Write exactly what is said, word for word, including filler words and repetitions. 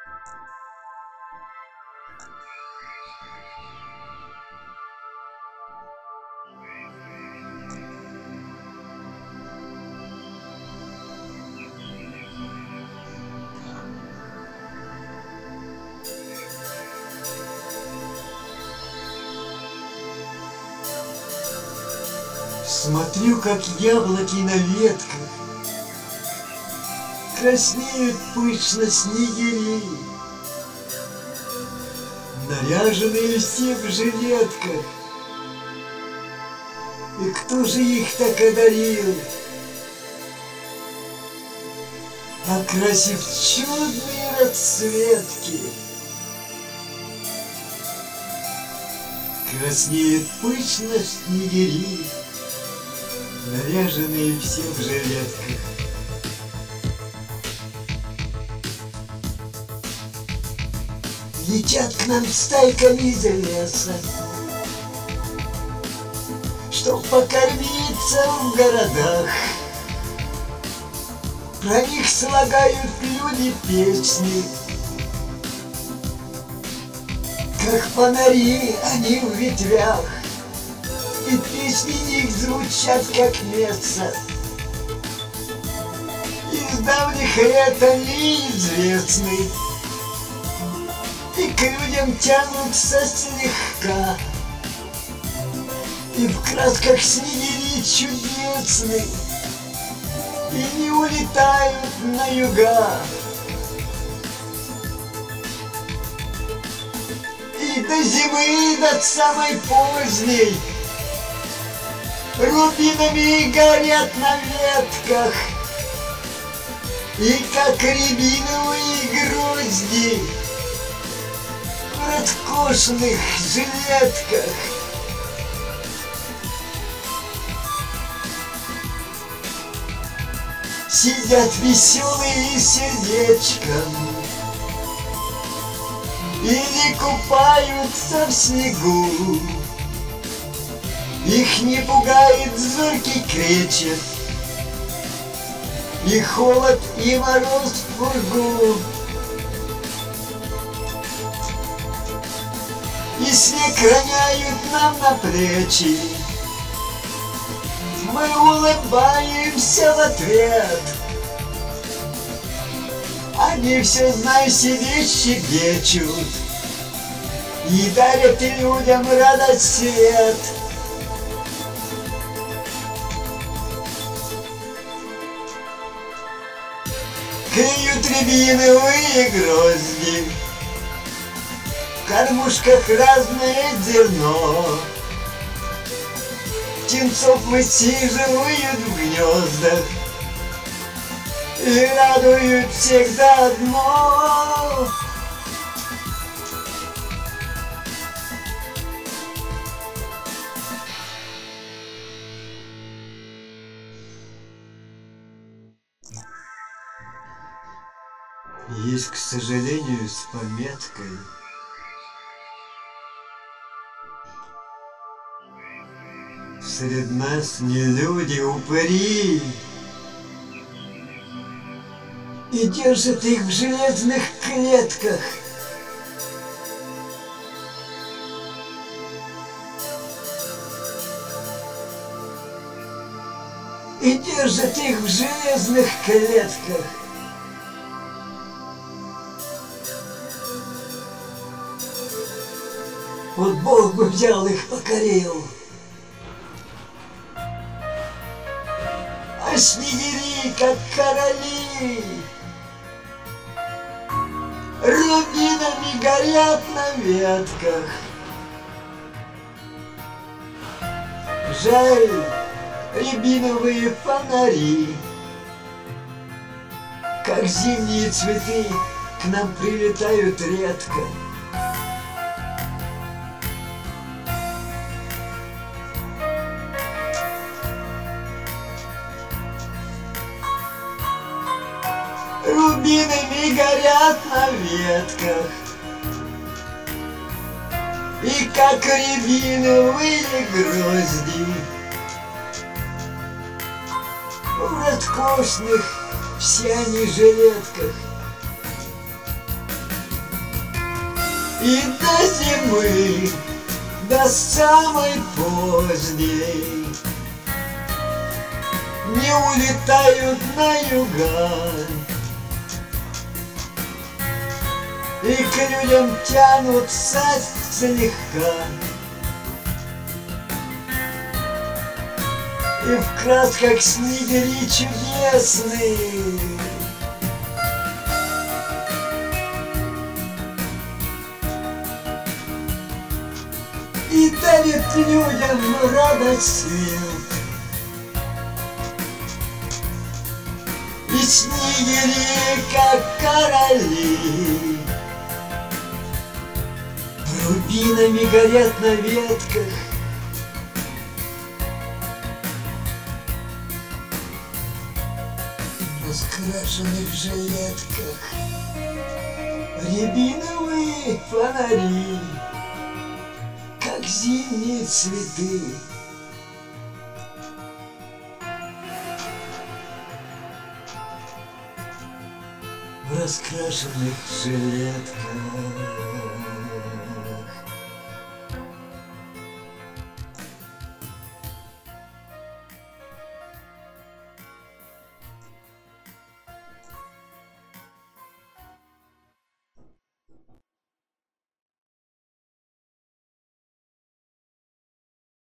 Смотрю, как яблоки на ветках краснеют пышно снегири, наряженные все в жилетках. И кто же их так одарил, окрасив чудные расцветки? Краснеют пышно снегири, наряженные все в жилетках. Летят к нам стайками из леса, чтоб покормиться в городах. Про них слагают люди песни, как фонари они в ветвях. И песни их звучат, как месса. Из давних лет они известны, и к людям тянутся слегка. И в красках снегири чудесны, и не улетают на юга. И до зимы, до самой поздней, рубинами горят на ветках, и как рябиновые грозди в роскошных жилетках. Сидят веселые сердечком или купаются в снегу. Их не пугает зоркий кречет, и холод, и мороз в пургу. И снег роняют нам на плечи, мы улыбаемся в ответ. Они все, знай себе, щебечут и дарят людям радость, свет. Клюют рябиновые грозди, в кормушках разное зерно. Птенцов высиживают в гнездах и радуют всех заодно. Есть, к сожалению, с пометкой. Среди нас не люди, упыри, и держат их в железных клетках. И держат их в железных клетках. Вот Бог бы взял их, покорил. А снегири, как короли, рубинами горят на ветках. Жаль, рябиновые фонари, как зимние цветы, к нам прилетают редко. Рубинами горят на ветках, и как рябиновые грозди в роскошных все они жилетках. И до зимы, до самой поздней не улетают на юга, и к людям тянутся слегка, и в красках снегири чудесные и дарит людям радость свет. И снегири, как короли, рубинами горят на ветках. В раскрашенных жилетках рябиновые фонари, как зимние цветы. В раскрашенных жилетках.